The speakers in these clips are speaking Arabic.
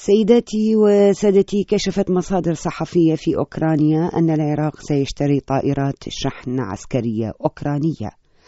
سيداتي وسادتي، كشفت مصادر صحفية في أوكرانيا أن العراق سيشتري طائرات شحن عسكرية أوكرانية.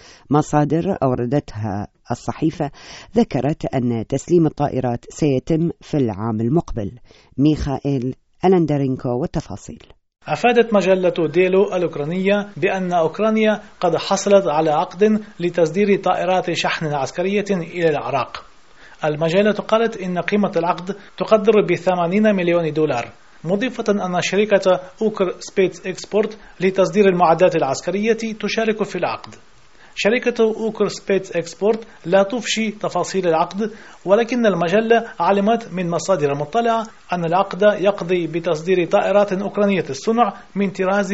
مصادر أوردتها الصحيفة ذكرت أن تسليم الطائرات سيتم في العام المقبل. ميخائيل ألندرينكو والتفاصيل. أفادت مجلة ديلو الأوكرانية بأن أوكرانيا قد حصلت على عقد لتصدير طائرات شحن عسكرية إلى العراق. المجلة قالت إن قيمة العقد تقدر ب$80 مليون، مضيفة أن شركة أوكر سبيس إكسبورت لتصدير المعدات العسكرية تشارك في العقد. شركة أوكر سبيس إكسبورت لا تفشي تفاصيل العقد، ولكن المجلة علمت من مصادر مطلعة أن العقد يقضي بتصدير طائرات أوكرانية الصنع من طراز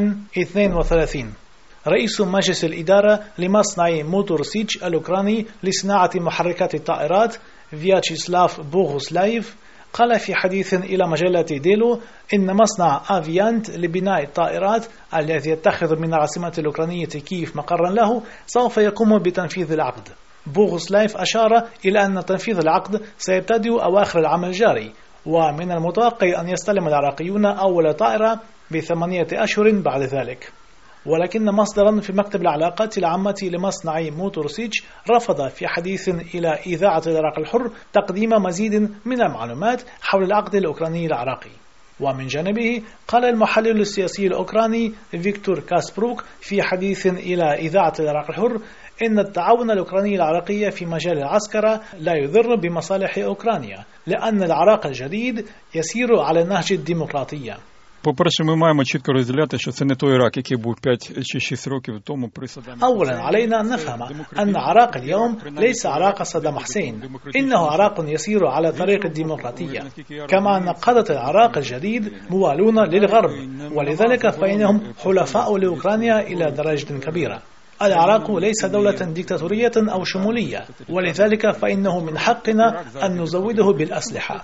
An-32. رئيس مجلس الإدارة لمصنع موتور سيتش الأوكراني لصناعة محركات الطائرات فياتشيسلاف بوغوسلايف قال في حديث إلى مجلة ديلو إن مصنع آفيانت لبناء الطائرات الذي يتخذ من العاصمة الأوكرانية كييف مقرا له سوف يقوم بتنفيذ العقد. بوغوسلايف أشار إلى أن تنفيذ العقد سيبتدئ أواخر العام الجاري، ومن المتوقع أن يستلم العراقيون أول طائرة ب8 أشهر بعد ذلك. ولكن مصدرا في مكتب العلاقات العامة لمصنع موتور سيتش رفض في حديث إلى إذاعة العراق الحر تقديم مزيد من المعلومات حول العقد الأوكراني العراقي. ومن جانبه قال المحلل السياسي الأوكراني فيكتور كاسبروك في حديث إلى إذاعة العراق الحر إن التعاون الأوكراني العراقي في مجال العسكرة لا يضر بمصالح أوكرانيا، لأن العراق الجديد يسير على نهج الديمقراطية. По-перше, ми маємо чітко розділяти, що це не той Ірак, який був 5 чи 6 років тому при Саддамі. أولا علينا أن نفهم أن عراق اليوم ليس عراق صدام حسين، إنه عراق يسير على طريق الديمقراطية، كما أن قادة العراق الجديد موالون للغرب، ولذلك فإنهم حلفاء لأوكرانيا إلى درجة كبيرة. العراق ليس دولة ديكتاتورية أو شمولية، ولذلك فإنه من حقنا أن نزوده بالأسلحة.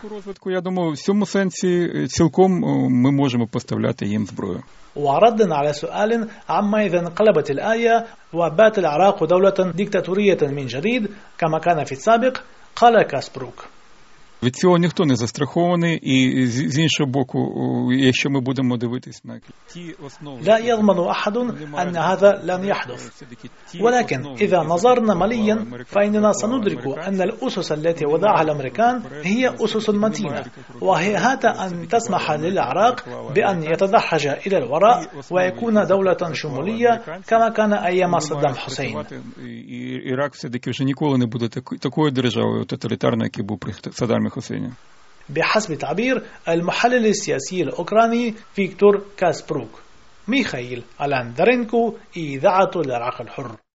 وردا على سؤال عما إذا انقلبت الآية وبات العراق دولة ديكتاتورية من جديد كما كان في السابق، قال كاسبروك: Від цього ніхто не застрахований, і з іншого боку, якщо ми будемо дивитись на ті основи... لا يضمن أحد أن هذا لن يحدث، ولكن إذا نظرنا مليا فإننا سندرك أن الأسس التي وضعها الأمريكان هي أسس متينة، وهي هذا أن تسمح للعراق بأن يتدحرج إلى الوراء ويكون دولة شمولية كما كان أيام صدام حسين. Ірак все-таки вже ніколи не буде такою державою тоталітарною, який був при Саддамі حسيني. بحسب تعبير المحلل السياسي الأوكراني فيكتور كاسبروك. ميخائيل ألندرينكو، إذاعة العراق الحر.